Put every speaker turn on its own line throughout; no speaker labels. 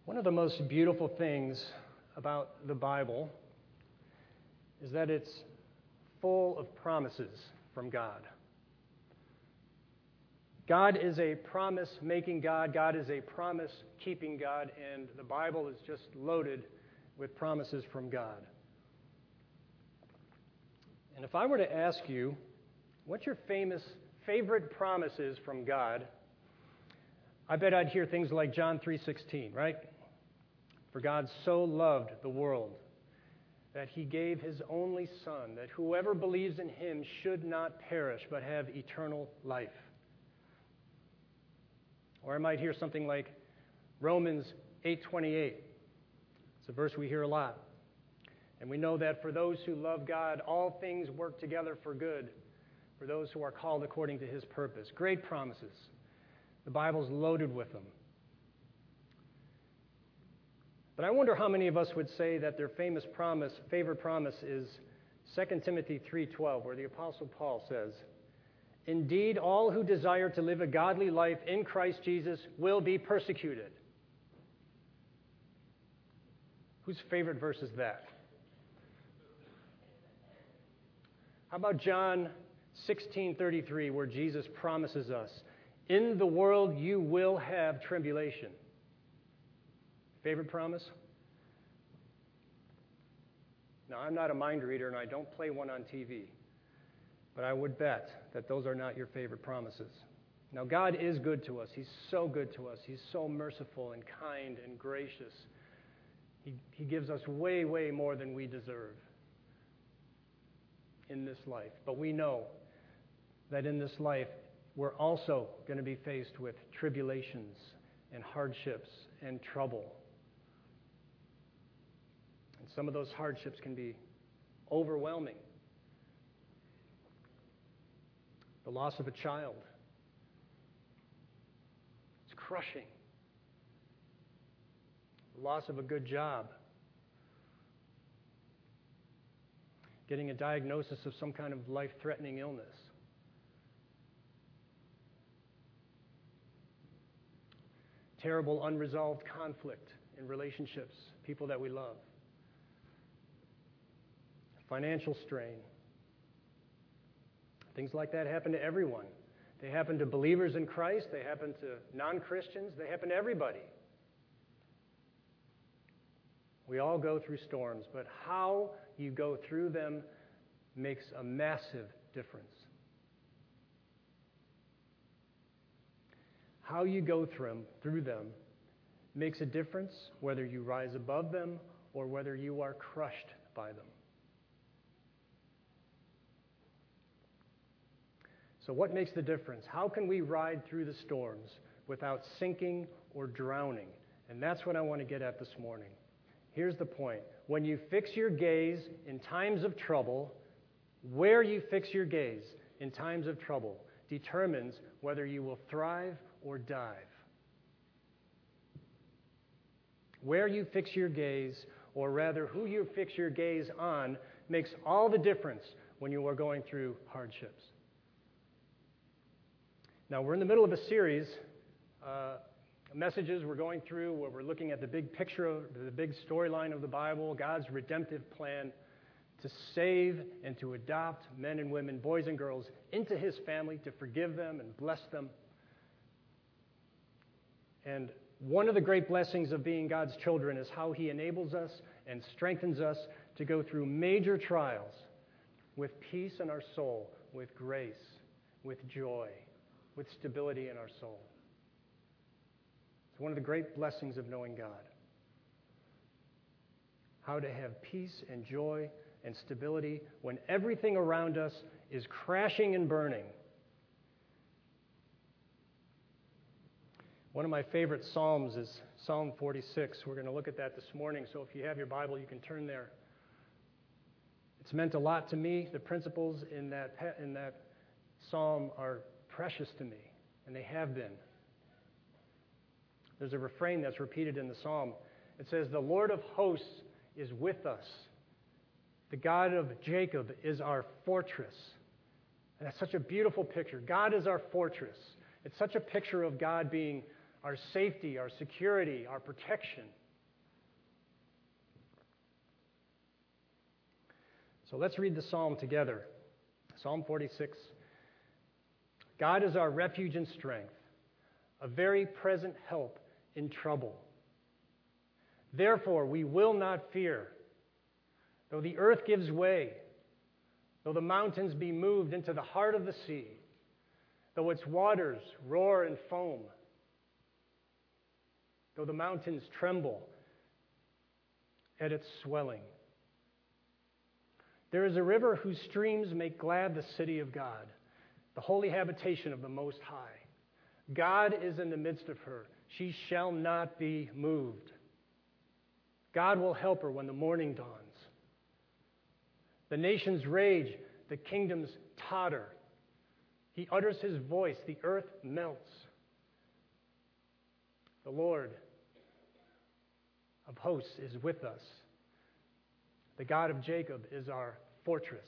One of the most beautiful things about the Bible is that it's full of promises from God. God is a promise-making God. God is a promise-keeping God, and the Bible is just loaded with promises from God. And if I were to ask you, what's your favorite promises from God, I bet I'd hear things like John 3:16, right? For God so loved the world that he gave his only Son, that whoever believes in him should not perish but have eternal life. Or I might hear something like Romans 8:28. It's a verse we hear a lot. And we know that for those who love God, all things work together for good, for those who are called according to his purpose. Great promises. The Bible's loaded with them. But I wonder how many of us would say that their favorite promise is 2 Timothy 3:12, where the Apostle Paul says, "Indeed, all who desire to live a godly life in Christ Jesus will be persecuted." Whose favorite verse is that? How about John 16:33, where Jesus promises us, "In the world you will have tribulation." Favorite promise? Now, I'm not a mind reader, and I don't play one on TV. But I would bet that those are not your favorite promises. Now, God is good to us. He's so good to us. He's so merciful and kind and gracious. He gives us way, way more than we deserve in this life. But we know that in this life, we're also going to be faced with tribulations and hardships and trouble. And some of those hardships can be overwhelming. The loss of a child. It's crushing. The loss of a good job. Getting a diagnosis of some kind of life-threatening illness. Terrible unresolved conflict in relationships, people that we love. Financial strain. Things like that happen to everyone. They happen to believers in Christ. They happen to non-Christians. They happen to everybody. We all go through storms, but how you go through them makes a massive difference. How you go through them makes a difference whether you rise above them or whether you are crushed by them. So what makes the difference? How can we ride through the storms without sinking or drowning? And that's what I want to get at this morning. Here's the point. When you fix your gaze in times of trouble, where you fix your gaze in times of trouble determines whether you will thrive or dive. Where you fix your gaze, or rather who you fix your gaze on, makes all the difference when you are going through hardships. Now, we're in the middle of a series, messages we're going through where we're looking at the big picture, the big storyline of the Bible, God's redemptive plan to save and to adopt men and women, boys and girls, into his family, to forgive them and bless them. And one of the great blessings of being God's children is how he enables us and strengthens us to go through major trials with peace in our soul, with grace, with joy, with stability in our soul. It's one of the great blessings of knowing God. How to have peace and joy and stability when everything around us is crashing and burning. One of my favorite Psalms is Psalm 46. We're going to look at that this morning, so if you have your Bible, you can turn there. It's meant a lot to me. The principles in that psalm are precious to me, and they have been. There's a refrain that's repeated in the psalm. It says, "The Lord of hosts is with us. The God of Jacob is our fortress." And that's such a beautiful picture. God is our fortress. It's such a picture of God being our safety, our security, our protection. So let's read the psalm together. Psalm 46. God is our refuge and strength, a very present help in trouble. Therefore, we will not fear, though the earth gives way, though the mountains be moved into the heart of the sea, though its waters roar and foam, though the mountains tremble at its swelling. There is a river whose streams make glad the city of God, the holy habitation of the Most High. God is in the midst of her. She shall not be moved. God will help her when the morning dawns. The nations rage, the kingdoms totter. He utters his voice, the earth melts. The Lord of hosts is with us. The God of Jacob is our fortress.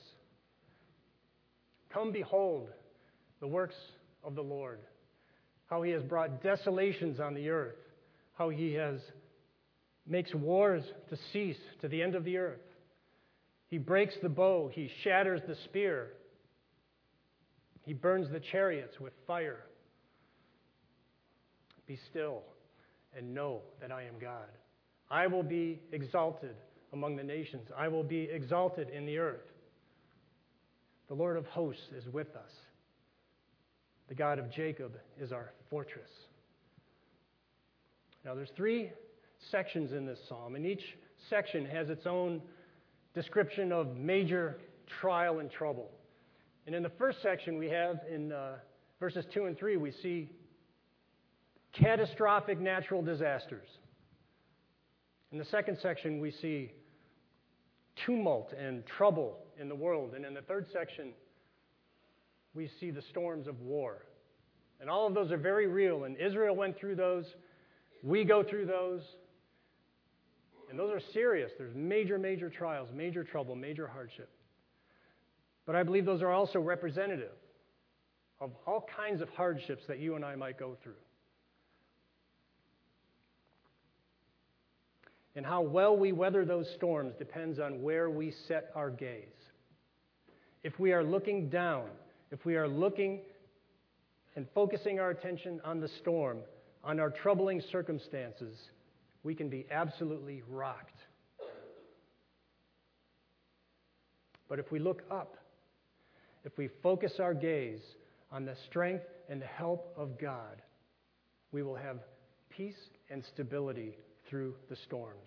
Come behold the works of the Lord, how he has brought desolations on the earth, how he makes wars to cease to the end of the earth. He breaks the bow, he shatters the spear. He burns the chariots with fire. Be still and know that I am God. I will be exalted among the nations. I will be exalted in the earth. The Lord of hosts is with us. The God of Jacob is our fortress. Now there's 3 sections in this psalm, and each section has its own description of major trial and trouble. And in the first section we have, in verses 2 and 3, we see catastrophic natural disasters. In the second section we see tumult and trouble in the world. And in the third section we see the storms of war. And all of those are very real, and Israel went through those. We go through those. And those are serious. There's major, major trials, major trouble, major hardship. But I believe those are also representative of all kinds of hardships that you and I might go through. And how well we weather those storms depends on where we set our gaze. If we are looking down, if we are looking and focusing our attention on the storm, on our troubling circumstances, we can be absolutely rocked. But if we look up, if we focus our gaze on the strength and the help of God, we will have peace and stability through the storms.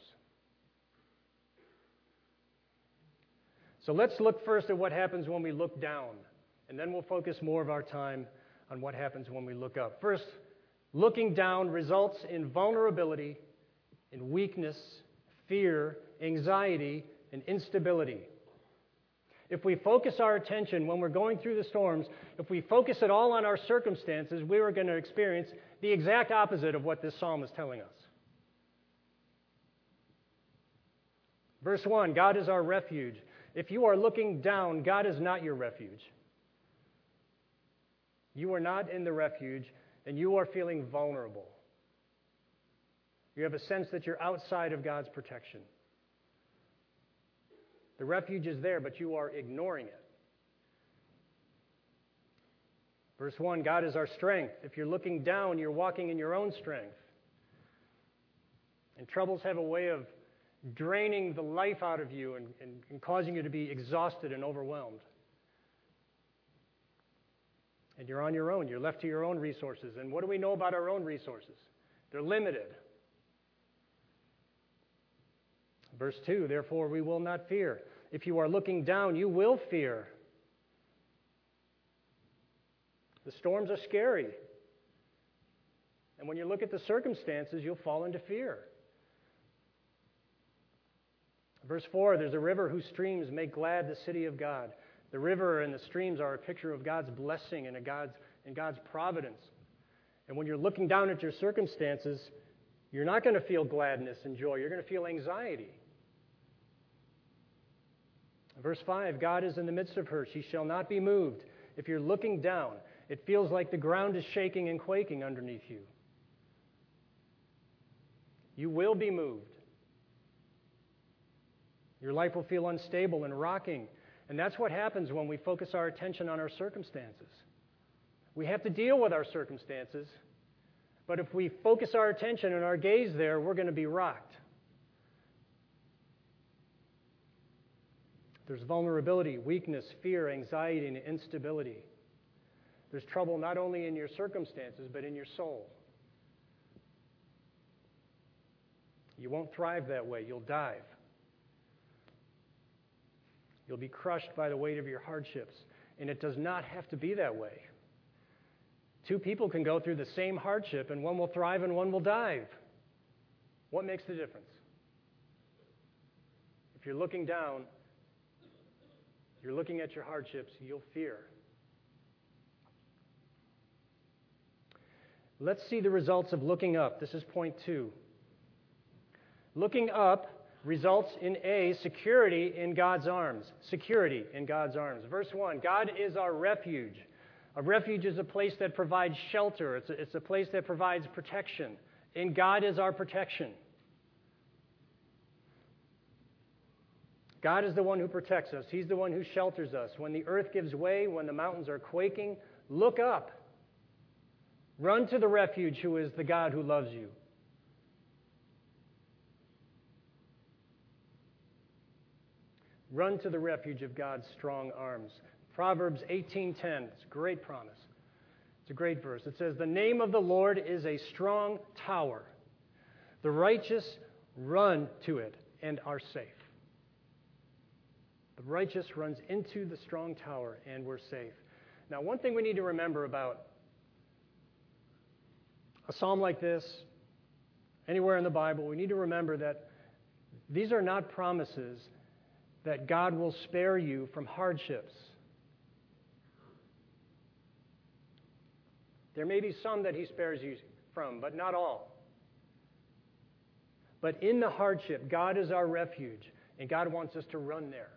So let's look first at what happens when we look down, and then we'll focus more of our time on what happens when we look up. First, looking down results in vulnerability, in weakness, fear, anxiety, and instability. If we focus our attention when we're going through the storms, if we focus it all on our circumstances, we are going to experience the exact opposite of what this psalm is telling us. Verse 1, God is our refuge. If you are looking down, God is not your refuge. You are not in the refuge, and you are feeling vulnerable. You have a sense that you're outside of God's protection. The refuge is there, but you are ignoring it. Verse 1, God is our strength. If you're looking down, you're walking in your own strength. And troubles have a way of draining the life out of you and causing you to be exhausted and overwhelmed. And you're on your own. You're left to your own resources. And what do we know about our own resources? They're limited. Verse 2, therefore we will not fear. If you are looking down, you will fear. The storms are scary. And when you look at the circumstances, you'll fall into fear. Verse 4, there's a river whose streams make glad the city of God. The river and the streams are a picture of God's blessing and God's providence. And when you're looking down at your circumstances, you're not going to feel gladness and joy. You're going to feel anxiety. Verse 5, God is in the midst of her. She shall not be moved. If you're looking down, it feels like the ground is shaking and quaking underneath you. You will be moved. Your life will feel unstable and rocking. And that's what happens when we focus our attention on our circumstances. We have to deal with our circumstances, but if we focus our attention and our gaze there, we're going to be rocked. There's vulnerability, weakness, fear, anxiety, and instability. There's trouble not only in your circumstances, but in your soul. You won't thrive that way. You'll dive. You'll be crushed by the weight of your hardships. And it does not have to be that way. Two people can go through the same hardship, and one will thrive and one will dive. What makes the difference? If you're looking down, you're looking at your hardships, you'll fear. Let's see the results of looking up. This is point 2. Looking up results in A, security in God's arms. Security in God's arms. Verse 1, God is our refuge. A refuge is a place that provides shelter. It's a place that provides protection. And God is our protection. God is the one who protects us. He's the one who shelters us. When the earth gives way, when the mountains are quaking, look up. Run to the refuge who is the God who loves you. Run to the refuge of God's strong arms. Proverbs 18:10. It's a great promise. It's a great verse. It says, "The name of the Lord is a strong tower. The righteous run to it and are safe." The righteous runs into the strong tower and we're safe. Now, one thing we need to remember about a psalm like this, anywhere in the Bible, we need to remember that these are not promises that God will spare you from hardships. There may be some that He spares you from, but not all. But in the hardship, God is our refuge, and God wants us to run there.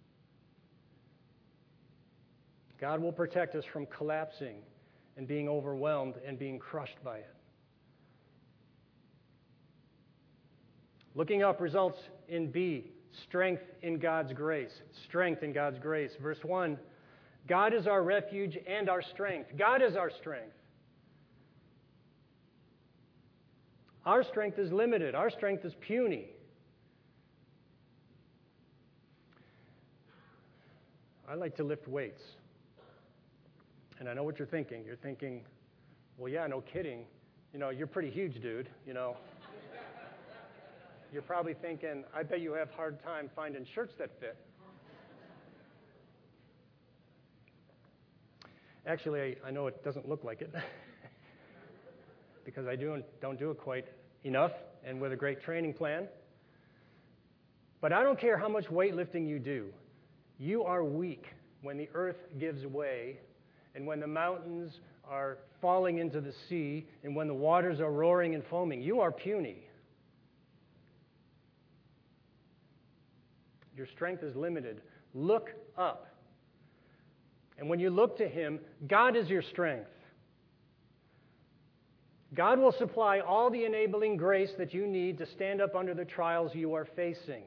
God will protect us from collapsing and being overwhelmed and being crushed by it. Looking up results in B, strength in God's grace. Strength in God's grace. Verse 1, God is our refuge and our strength. God is our strength. Our strength is limited. Our strength is puny. I like to lift weights. And I know what you're thinking. You're thinking, well, yeah, no kidding. You're pretty huge, dude. You're probably thinking, I bet you have a hard time finding shirts that fit. Actually, I know it doesn't look like it because I don't do it quite enough and with a great training plan. But I don't care how much weightlifting you do. You are weak when the earth gives way and when the mountains are falling into the sea and when the waters are roaring and foaming. You are puny. Your strength is limited. Look up. And when you look to Him, God is your strength. God will supply all the enabling grace that you need to stand up under the trials you are facing.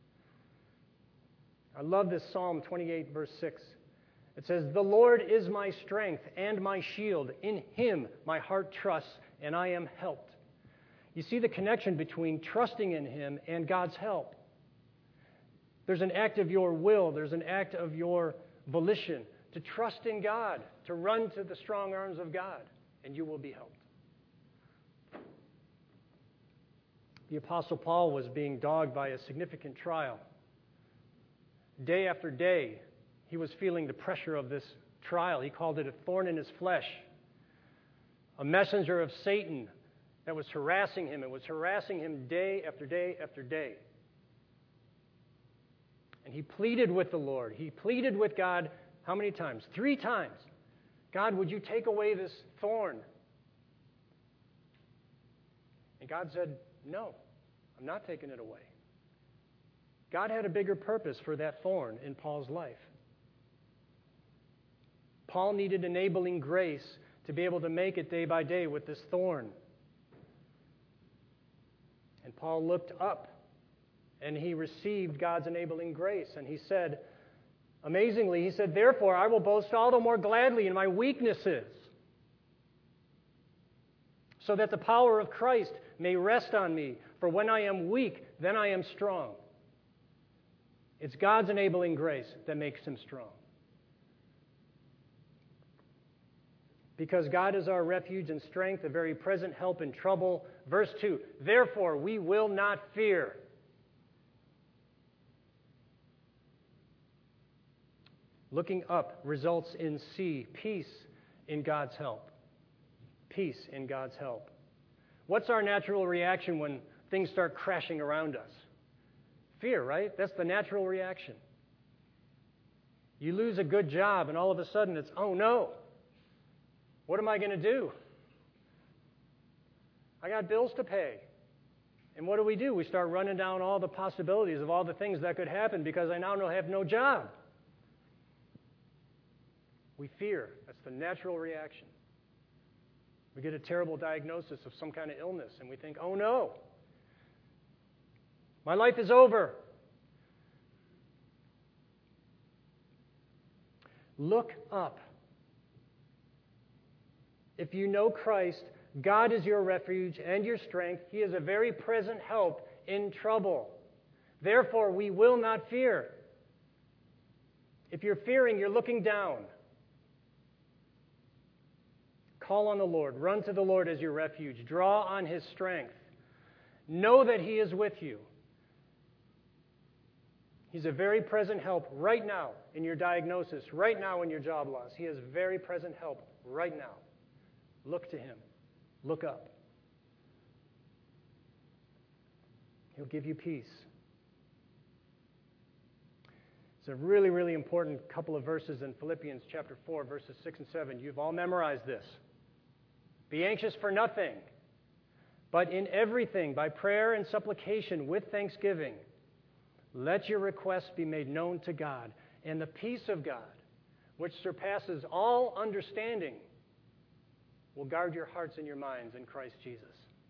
I love this Psalm 28, verse 6. It says, "The Lord is my strength and my shield. In Him my heart trusts, and I am helped." You see the connection between trusting in Him and God's help. There's an act of your will. There's an act of your volition to trust in God, to run to the strong arms of God, and you will be helped. The Apostle Paul was being dogged by a significant trial. Day after day, he was feeling the pressure of this trial. He called it a thorn in his flesh, a messenger of Satan that was harassing him. It was harassing him day after day after day. And he pleaded with the Lord. He pleaded with God how many times? 3 times. God, would you take away this thorn? And God said, no, I'm not taking it away. God had a bigger purpose for that thorn in Paul's life. Paul needed enabling grace to be able to make it day by day with this thorn. And Paul looked up and he received God's enabling grace. And he said, Amazingly, he said, therefore, I will boast all the more gladly in my weaknesses, so that the power of Christ may rest on me. For when I am weak, then I am strong. It's God's enabling grace that makes him strong. Because God is our refuge and strength, a very present help in trouble. Verse 2, therefore we will not fear. Looking up results in C, peace in God's help. Peace in God's help. What's our natural reaction when things start crashing around us? Fear, right? That's the natural reaction. You lose a good job and all of a sudden it's, oh no. What am I going to do? I got bills to pay. And what do? We start running down all the possibilities of all the things that could happen because I now have no job. We fear. That's the natural reaction. We get a terrible diagnosis of some kind of illness and we think, oh no, my life is over. Look up. If you know Christ, God is your refuge and your strength. He is a very present help in trouble. Therefore, we will not fear. If you're fearing, you're looking down. Call on the Lord. Run to the Lord as your refuge. Draw on his strength. Know that he is with you. He's a very present help right now in your diagnosis, right now in your job loss. He is very present help right now. Look to him. Look up. He'll give you peace. It's a really, really important couple of verses in Philippians chapter 4, verses 6 and 7. You've all memorized this. Be anxious for nothing, but in everything, by prayer and supplication with thanksgiving, let your requests be made known to God. And the peace of God, which surpasses all understanding, will guard your hearts and your minds in Christ Jesus.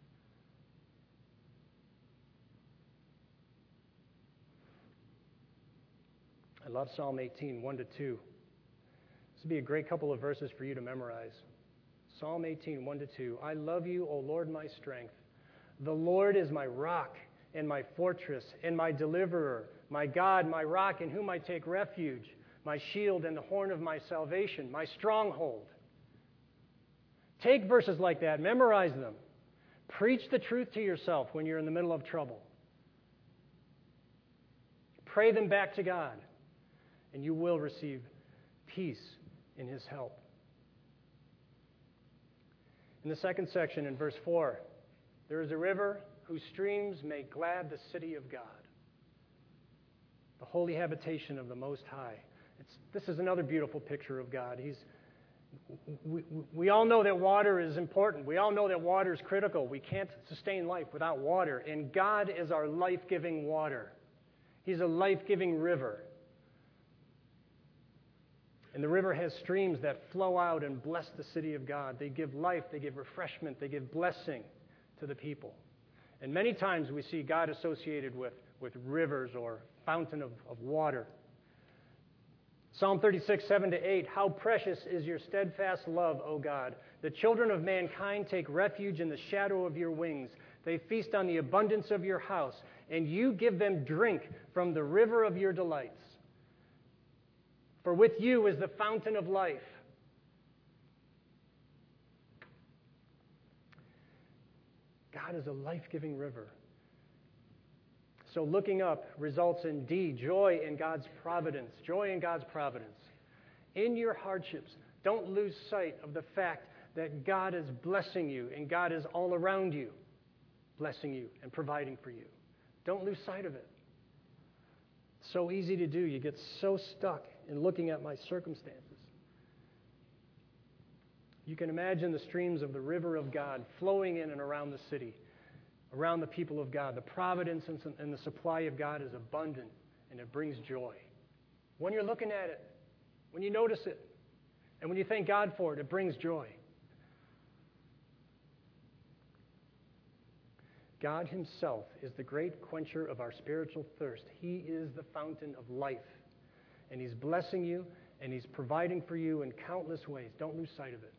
I love Psalm 18, 1 to 2. This would be a great couple of verses for you to memorize. Psalm 18, 1 to 2. I love you, O Lord, my strength. The Lord is my rock and my fortress and my deliverer, my God, my rock in whom I take refuge, my shield and the horn of my salvation, my stronghold. Take verses like that, memorize them. Preach the truth to yourself when you're in the middle of trouble. Pray them back to God, and you will receive peace in his help. In the second section, in verse 4, there is a river whose streams make glad the city of God, the holy habitation of the Most High. This is another beautiful picture of God. We all know that water is important. We all know that water is critical. We can't sustain life without water. And God is our life-giving water. He's a life-giving river. And the river has streams that flow out and bless the city of God. They give life, they give refreshment, they give blessing to the people. And many times we see God associated with rivers or fountain of water. Psalm 36, 7 to 8, how precious is your steadfast love, O God. The children of mankind take refuge in the shadow of your wings. They feast on the abundance of your house, and you give them drink from the river of your delights. For with you is the fountain of life. God is a life-giving river. So looking up results in D, joy in God's providence. Joy in God's providence. In your hardships, don't lose sight of the fact that God is blessing you and God is all around you, blessing you and providing for you. Don't lose sight of it. It's so easy to do. You get so stuck in looking at my circumstances. You can imagine the streams of the river of God flowing in and around the city, around the people of God. The providence and the supply of God is abundant, and it brings joy. When you're looking at it, when you notice it, and when you thank God for it, it brings joy. God himself is the great quencher of our spiritual thirst. He is the fountain of life. and He's blessing you, and He's providing for you in countless ways. Don't lose sight of it.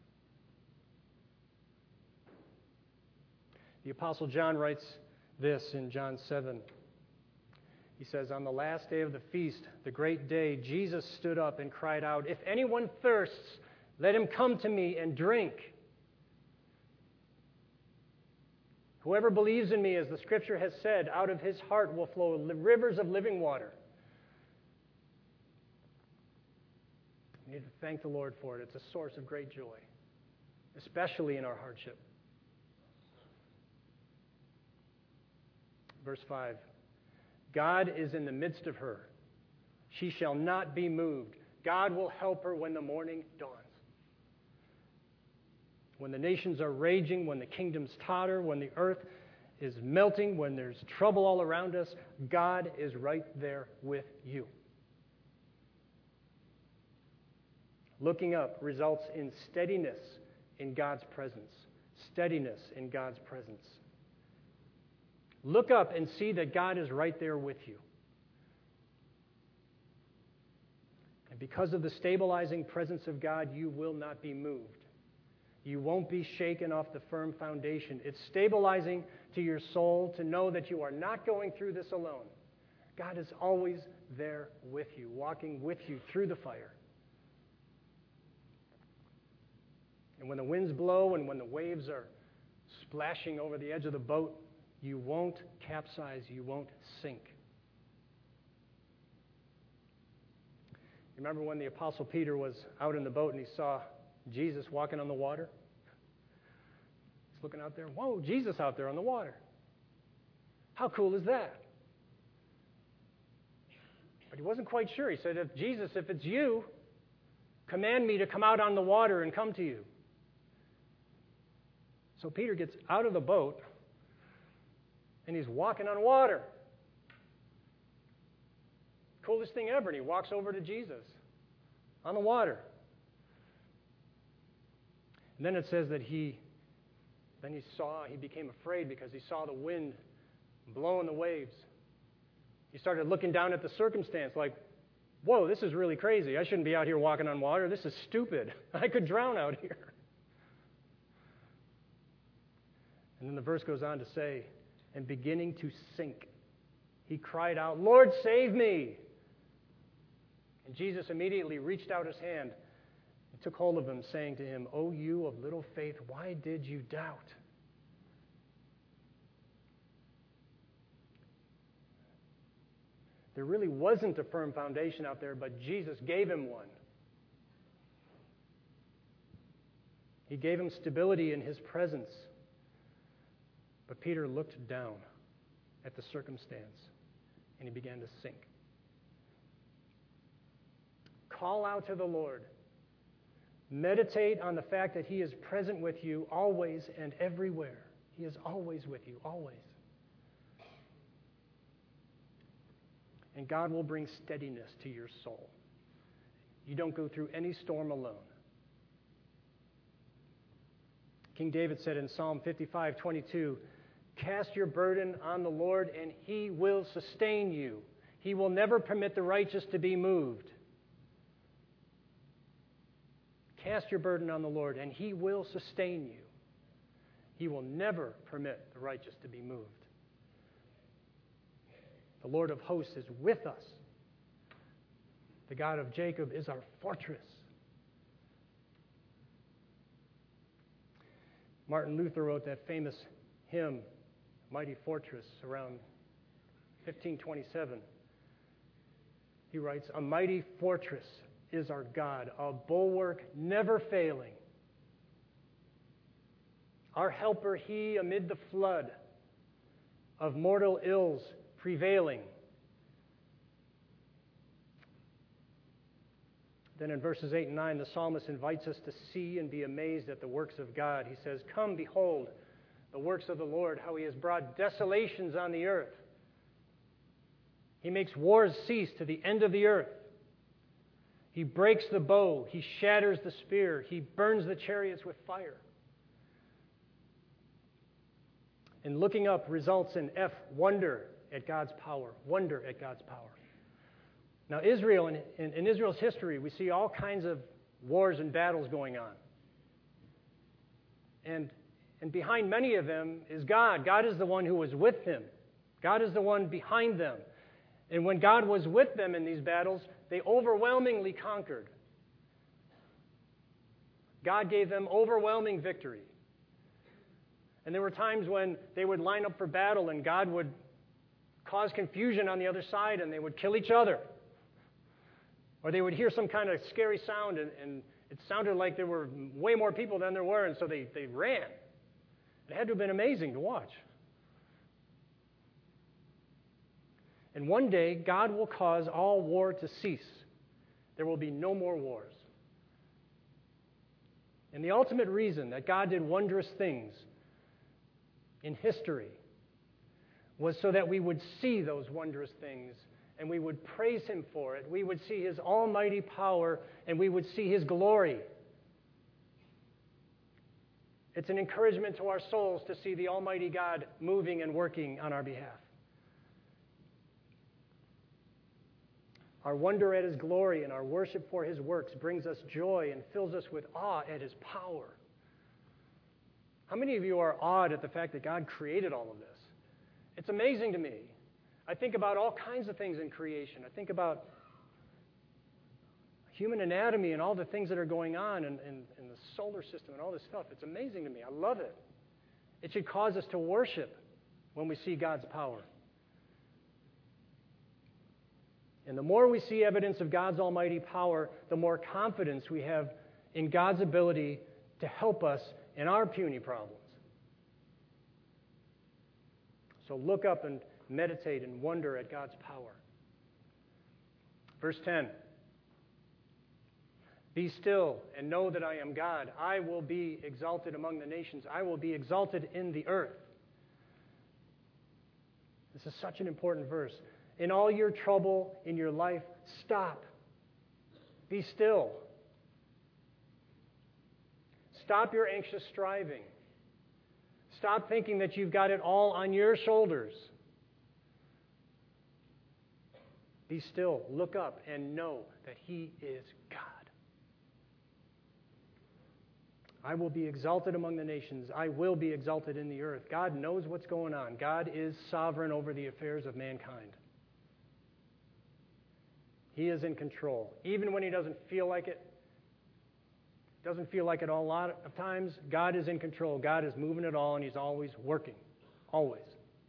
The Apostle John writes this in John 7. He says, on the last day of the feast, the great day, Jesus stood up and cried out, "If anyone thirsts, let him come to me and drink. Whoever believes in me, as the Scripture has said, out of his heart will flow rivers of living water." We need to thank the Lord for it. It's a source of great joy, especially in our hardship. Verse 5, God is in the midst of her. She shall not be moved. God will help her when the morning dawns. When the nations are raging, when the kingdoms totter, when the earth is melting, when there's trouble all around us, God is right there with you. Looking up results in steadiness in God's presence. Steadiness in God's presence. Look up and see that God is right there with you. And because of the stabilizing presence of God, you will not be moved. You won't be shaken off the firm foundation. It's stabilizing to your soul to know that you are not going through this alone. God is always there with you, walking with you through the fire. And when the winds blow and when the waves are splashing over the edge of the boat, you won't capsize, you won't sink. You remember when the Apostle Peter was out in the boat and he saw Jesus walking on the water? He's looking out there. Whoa, Jesus out there on the water. How cool is that? But he wasn't quite sure. He said, Jesus, if it's you, command me to come out on the water and come to you. So Peter gets out of the boat and he's walking on water. Coolest thing ever. And he walks over to Jesus on the water. And then it says that he became afraid because he saw the wind blowing the waves. He started looking down at the circumstance like, whoa, this is really crazy. I shouldn't be out here walking on water. This is stupid. I could drown out here. And then the verse goes on to say, and beginning to sink, he cried out, "Lord, save me!" And Jesus immediately reached out his hand and took hold of him, saying to him, "O you of little faith, why did you doubt?" There really wasn't a firm foundation out there, but Jesus gave him one. He gave him stability in his presence. But Peter looked down at the circumstance, and he began to sink. Call out to the Lord. Meditate on the fact that He is present with you always and everywhere. He is always with you, always. And God will bring steadiness to your soul. You don't go through any storm alone. King David said in Psalm 55:22, "Cast your burden on the Lord, and He will sustain you. He will never permit the righteous to be moved." Cast your burden on the Lord, and He will sustain you. He will never permit the righteous to be moved. The Lord of hosts is with us. The God of Jacob is our fortress. Martin Luther wrote that famous hymn, Mighty Fortress, around 1527. He writes, "A mighty fortress is our God, a bulwark never failing. Our helper He amid the flood of mortal ills prevailing." Then in verses 8 and 9, the psalmist invites us to see and be amazed at the works of God. He says, "Come, behold the works of the Lord, how He has brought desolations on the earth. He makes wars cease to the end of the earth. He breaks the bow. He shatters the spear. He burns the chariots with fire." And looking up results in F, wonder at God's power. Wonder at God's power. Now, Israel, in Israel's history, we see all kinds of wars and battles going on. And behind many of them is God. God is the one who was with them. God is the one behind them. And when God was with them in these battles, they overwhelmingly conquered. God gave them overwhelming victory. And there were times when they would line up for battle and God would cause confusion on the other side and they would kill each other. Or they would hear some kind of scary sound and it sounded like there were way more people than there were, and so they ran. It had to have been amazing to watch. And one day, God will cause all war to cease. There will be no more wars. And the ultimate reason that God did wondrous things in history was so that we would see those wondrous things and we would praise Him for it. We would see His almighty power and we would see His glory. It's an encouragement to our souls to see the Almighty God moving and working on our behalf. Our wonder at His glory and our worship for His works brings us joy and fills us with awe at His power. How many of you are awed at the fact that God created all of this? It's amazing to me. I think about all kinds of things in creation. I think about human anatomy and all the things that are going on in the solar system and all this stuff. It's amazing to me. I love it. It should cause us to worship when we see God's power. And the more we see evidence of God's almighty power, the more confidence we have in God's ability to help us in our puny problems. So look up and meditate and wonder at God's power. Verse 10. Be still and know that I am God. I will be exalted among the nations. I will be exalted in the earth. This is such an important verse. In all your trouble in your life, stop. Be still. Stop your anxious striving. Stop thinking that you've got it all on your shoulders. Be still, look up, and know that He is God. I will be exalted among the nations. I will be exalted in the earth. God knows what's going on. God is sovereign over the affairs of mankind. He is in control. Even when He doesn't feel like it, a lot of times, God is in control. God is moving it all, and He's always working. Always.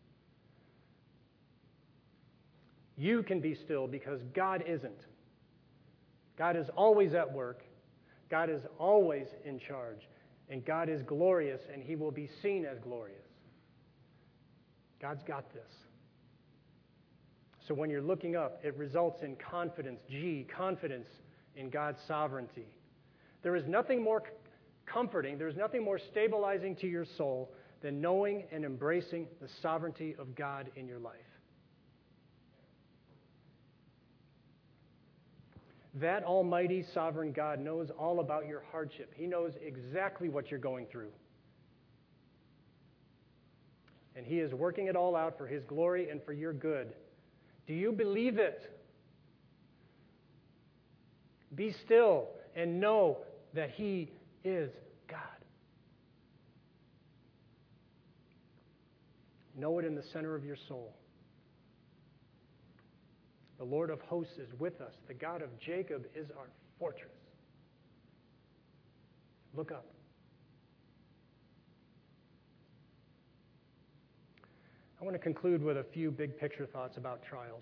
You can be still because God isn't. God is always at work. God is always in charge. And God is glorious, and He will be seen as glorious. God's got this. So when you're looking up, it results in confidence. Confidence in God's sovereignty. There is nothing more comforting, there's nothing more stabilizing to your soul than knowing and embracing the sovereignty of God in your life. That almighty sovereign God knows all about your hardship. He knows exactly what you're going through. And He is working it all out for His glory and for your good. Do you believe it? Be still and know that He is God. Know it in the center of your soul. The Lord of hosts is with us. The God of Jacob is our fortress. Look up. I want to conclude with a few big picture thoughts about trials.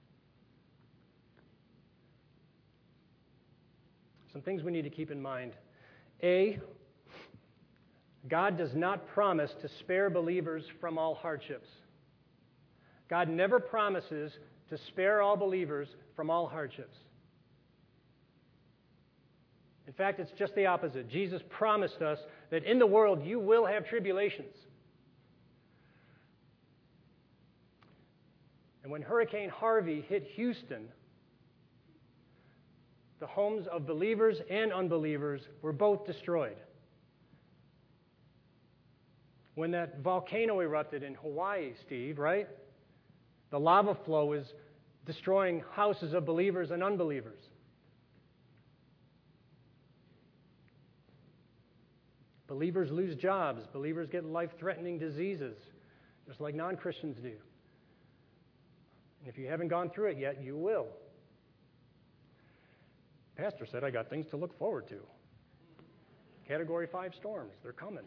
Some things we need to keep in mind. A, God does not promise to spare believers from all hardships. God never promises to spare all believers from all hardships. In fact, it's just the opposite. Jesus promised us that in the world you will have tribulations. And when Hurricane Harvey hit Houston, the homes of believers and unbelievers were both destroyed. When that volcano erupted in Hawaii, Steve, right? The lava flow is destroying houses of believers and unbelievers. Believers lose jobs. Believers get life-threatening diseases, just like non-Christians do. And if you haven't gone through it yet, you will. Pastor said I got things to look forward to. Category 5 storms, they're coming.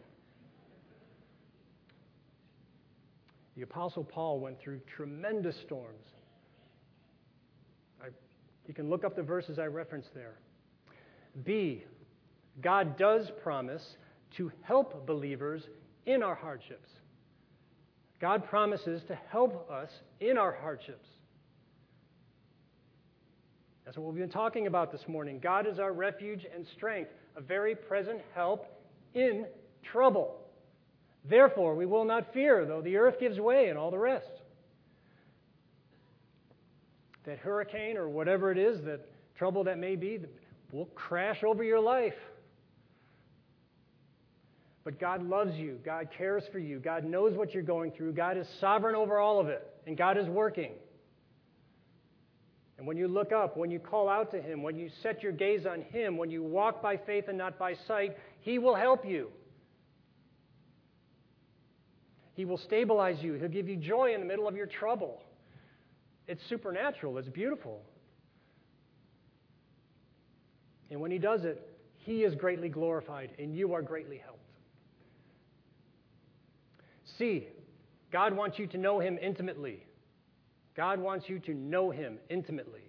The Apostle Paul went through tremendous storms. You can look up the verses I referenced there. B, God does promise to help believers in our hardships. God promises to help us in our hardships. That's what we've been talking about this morning. God is our refuge and strength, a very present help in trouble. Therefore, we will not fear, though the earth gives way and all the rest. That hurricane or whatever it is, that trouble that may be, will crash over your life. But God loves you. God cares for you. God knows what you're going through. God is sovereign over all of it. And God is working. And when you look up, when you call out to Him, when you set your gaze on Him, when you walk by faith and not by sight, He will help you. He will stabilize you. He'll give you joy in the middle of your trouble. It's supernatural. It's beautiful. And when He does it, He is greatly glorified and you are greatly helped. C, God wants you to know Him intimately. God wants you to know Him intimately.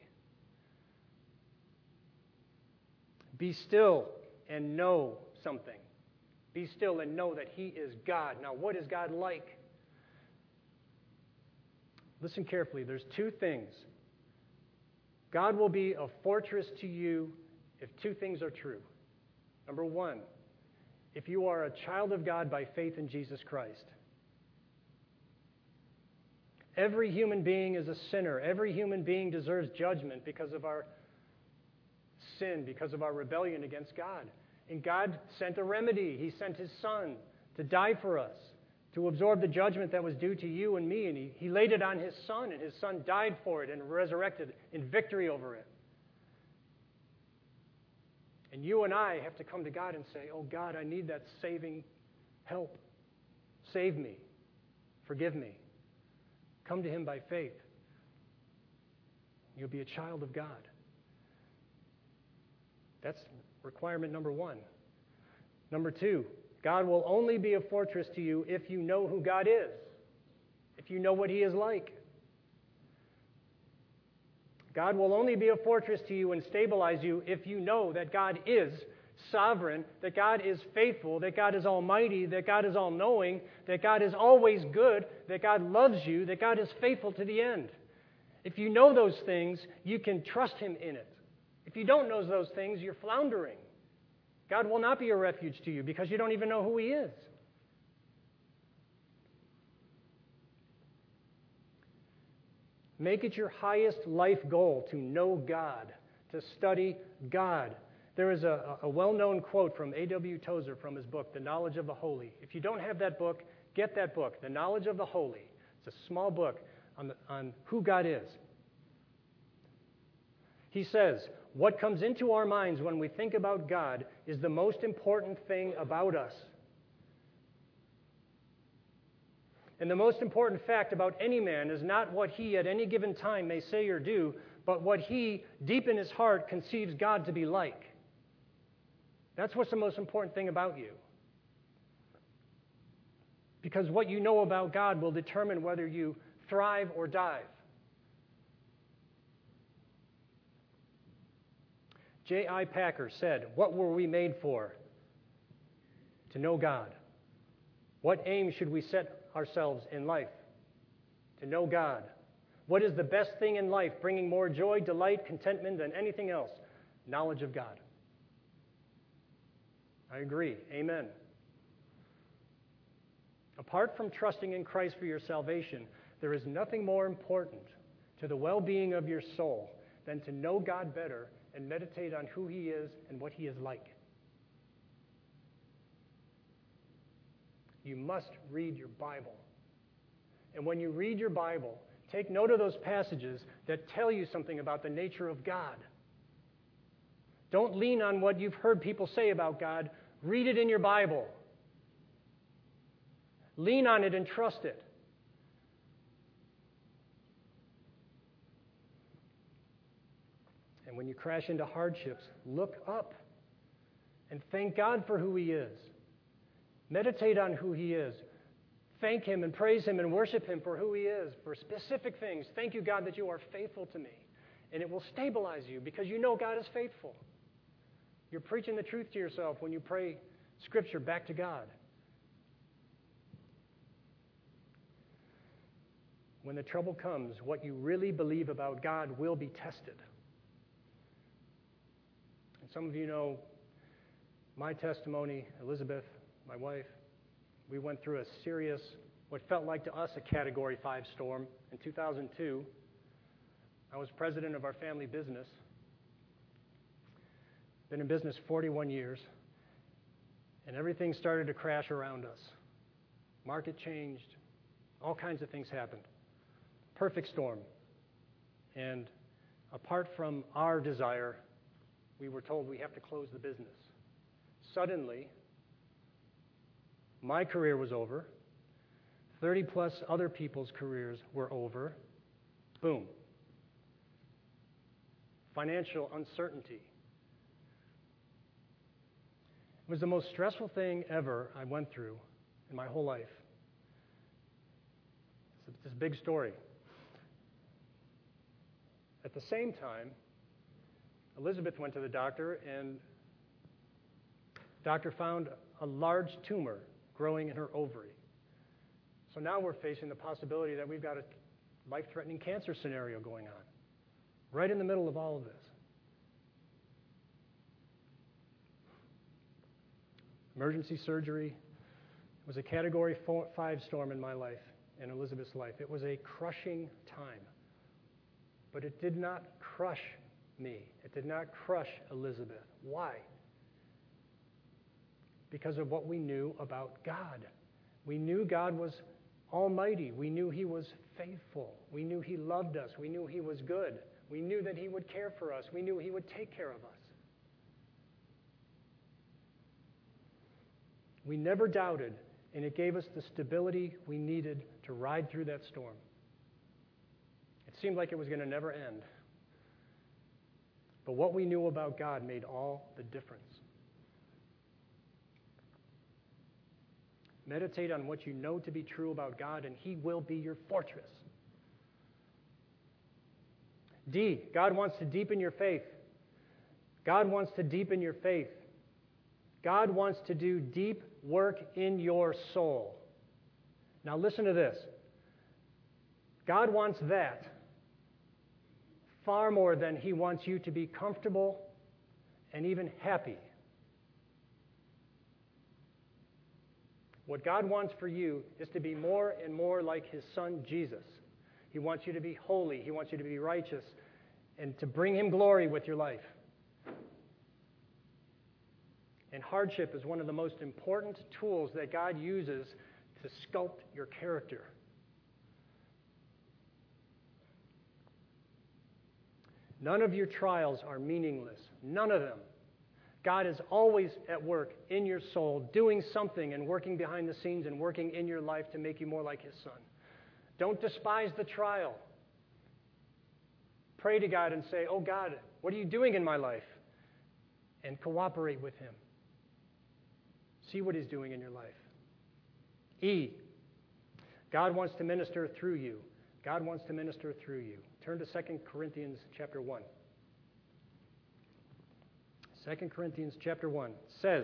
Be still and know something. Be still and know that He is God. Now, what is God like? Listen carefully. There's two things. God will be a fortress to you if two things are true. Number one, if you are a child of God by faith in Jesus Christ. Every human being is a sinner. Every human being deserves judgment because of our sin, because of our rebellion against God. And God sent a remedy. He sent His Son to die for us, to absorb the judgment that was due to you and me. And He laid it on His Son, and His Son died for it and resurrected in victory over it. And you and I have to come to God and say, oh God, I need that saving help. Save me. Forgive me. Come to Him by faith. You'll be a child of God. That's requirement number one. Number two, God will only be a fortress to you if you know who God is, if you know what He is like. God will only be a fortress to you and stabilize you if you know that God is sovereign, that God is faithful, that God is almighty, that God is all-knowing, that God is always good, that God loves you, that God is faithful to the end. If you know those things, you can trust Him in it. If you don't know those things, you're floundering. God will not be a refuge to you because you don't even know who He is. Make it your highest life goal to know God, to study God. There is a well-known quote from A.W. Tozer from his book, The Knowledge of the Holy. If you don't have that book, get that book, The Knowledge of the Holy. It's a small book on who God is. He says, what comes into our minds when we think about God is the most important thing about us. And the most important fact about any man is not what he at any given time may say or do, but what he, deep in his heart, conceives God to be like. That's what's the most important thing about you. Because what you know about God will determine whether you thrive or dive. J.I. Packer said, what were we made for? To know God. What aim should we set ourselves in life? To know God. What is the best thing in life, bringing more joy, delight, contentment than anything else? Knowledge of God. I agree. Amen. Apart from trusting in Christ for your salvation, there is nothing more important to the well-being of your soul than to know God better and meditate on who He is and what He is like. You must read your Bible. And when you read your Bible, Take note of those passages that tell you something about the nature of God. Don't lean on what you've heard people say about God. Read it in your Bible. Lean on it and trust it. And when you crash into hardships, look up and thank God for who He is. Meditate on who He is. Thank Him and praise Him and worship Him for who He is, for specific things. Thank you, God, that you are faithful to me. And it will stabilize you because you know God is faithful. You're preaching the truth to yourself when you pray Scripture back to God. When the trouble comes, what you really believe about God will be tested. And some of you know my testimony, Elizabeth, my wife. We went through a serious, what felt like to us a Category 5 storm in 2002. I was president of our family business. Been in business 41 years. And everything started to crash around us. Market changed. All kinds of things happened. Perfect storm. And apart from our desire, we were told we have to close the business. Suddenly, my career was over. 30 plus other people's careers were over. Boom. Financial uncertainty. It was the most stressful thing ever I went through in my whole life. It's this big story. At the same time, Elizabeth went to the doctor, and the doctor found a large tumor growing in her ovary. So now we're facing the possibility that we've got a life-threatening cancer scenario going on, right in the middle of all of this. Emergency surgery. It was a Category 5 storm in my life, in Elizabeth's life. It was a crushing time. But it did not crush me. It did not crush Elizabeth. Why? Because of what we knew about God. We knew God was almighty. We knew He was faithful. We knew He loved us. We knew He was good. We knew that He would care for us. We knew He would take care of us. We never doubted, and it gave us the stability we needed to ride through that storm. It seemed like it was going to never end. But what we knew about God made all the difference. Meditate on what you know to be true about God, and He will be your fortress. D, God wants to deepen your faith. God wants to deepen your faith. God wants to do deep work in your soul. Now listen to this. God wants that far more than He wants you to be comfortable and even happy. What God wants for you is to be more and more like His Son, Jesus. He wants you to be holy. He wants you to be righteous and to bring Him glory with your life. And hardship is one of the most important tools that God uses to sculpt your character. None of your trials are meaningless. None of them. God is always at work in your soul, doing something and working behind the scenes and working in your life to make you more like His Son. Don't despise the trial. Pray to God and say, "Oh God, what are you doing in my life?" And cooperate with Him. See what He's doing in your life. E, God wants to minister through you. God wants to minister through you. Turn to 2 Corinthians chapter 1. 2 Corinthians chapter 1 says,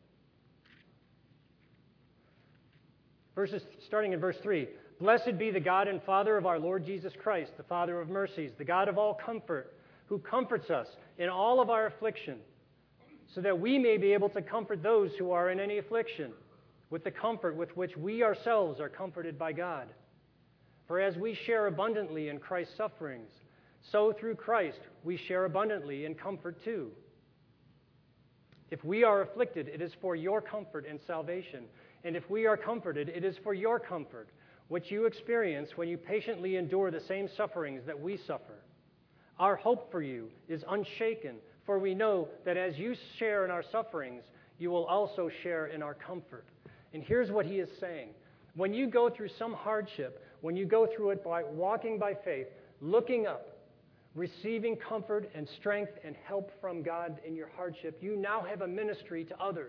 starting in verse 3, "Blessed be the God and Father of our Lord Jesus Christ, the Father of mercies, the God of all comfort, who comforts us in all of our affliction, so that we may be able to comfort those who are in any affliction, with the comfort with which we ourselves are comforted by God. For as we share abundantly in Christ's sufferings, so through Christ we share abundantly in comfort too. If we are afflicted, it is for your comfort and salvation. And if we are comforted, it is for your comfort. which you experience when you patiently endure the same sufferings that we suffer. Our hope for you is unshaken, for we know that as you share in our sufferings, you will also share in our comfort. And here's what he is saying. When you go through some hardship, when you go through it by walking by faith, looking up, receiving comfort and strength and help from God in your hardship, you now have a ministry to others.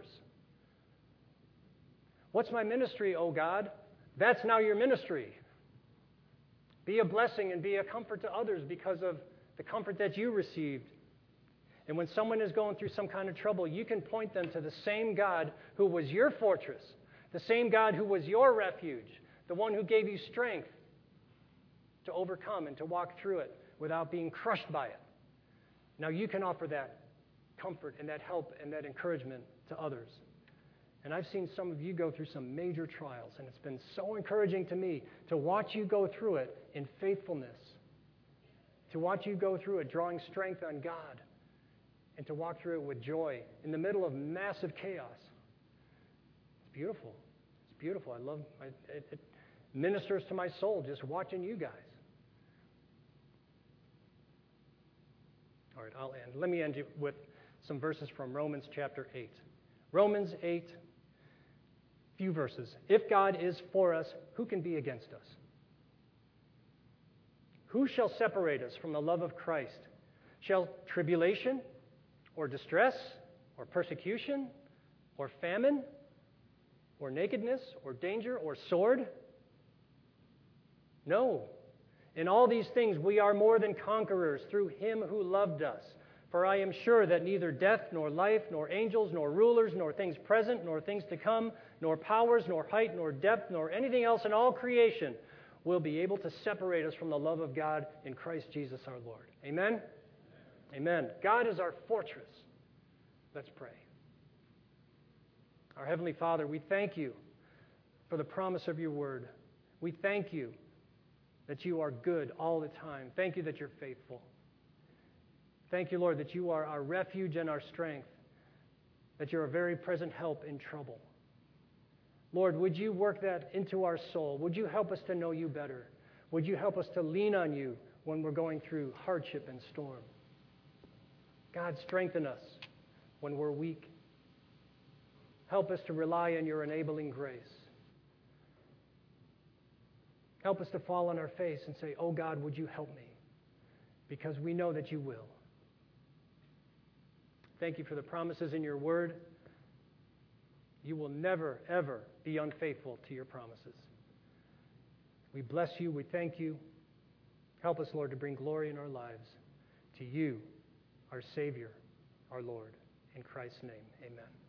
What's my ministry, oh God? That's now your ministry. Be a blessing and be a comfort to others because of the comfort that you received. And when someone is going through some kind of trouble, you can point them to the same God who was your fortress, the same God who was your refuge, the one who gave you strength to overcome and to walk through it without being crushed by it. Now you can offer that comfort and that help and that encouragement to others. And I've seen some of you go through some major trials, and it's been so encouraging to me to watch you go through it in faithfulness, to watch you go through it drawing strength on God, and to walk through it with joy in the middle of massive chaos. It's beautiful. It's beautiful. I love it ministers to my soul just watching you guys. All right, I'll end. Let me end you with some verses from Romans chapter 8. Romans 8, few verses. If God is for us, who can be against us? Who shall separate us from the love of Christ? Shall tribulation, or distress, or persecution, or famine, or nakedness, or danger, or sword? No. In all these things we are more than conquerors through him who loved us. For I am sure that neither death, nor life, nor angels, nor rulers, nor things present, nor things to come, nor powers, nor height, nor depth, nor anything else in all creation will be able to separate us from the love of God in Christ Jesus our Lord. Amen? Amen. God is our fortress. Let's pray. Our Heavenly Father, we thank you for the promise of your word. We thank you that you are good all the time. Thank you that you're faithful. Thank you, Lord, that you are our refuge and our strength, that you're a very present help in trouble. Lord, would you work that into our soul? Would you help us to know you better? Would you help us to lean on you when we're going through hardship and storm? God, strengthen us when we're weak. Help us to rely on your enabling grace. Help us to fall on our face and say, oh God, would you help me? Because we know that you will. Thank you for the promises in your word. You will never, ever be unfaithful to your promises. We bless you. We thank you. Help us, Lord, to bring glory in our lives to you, our Savior, our Lord. In Christ's name, amen.